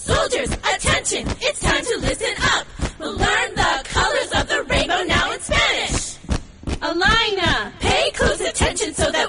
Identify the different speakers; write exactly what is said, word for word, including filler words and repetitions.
Speaker 1: Soldiers, attention! It's time to listen up! We'll learn the colors of the rainbow now in Spanish! Alina, pay close attention so that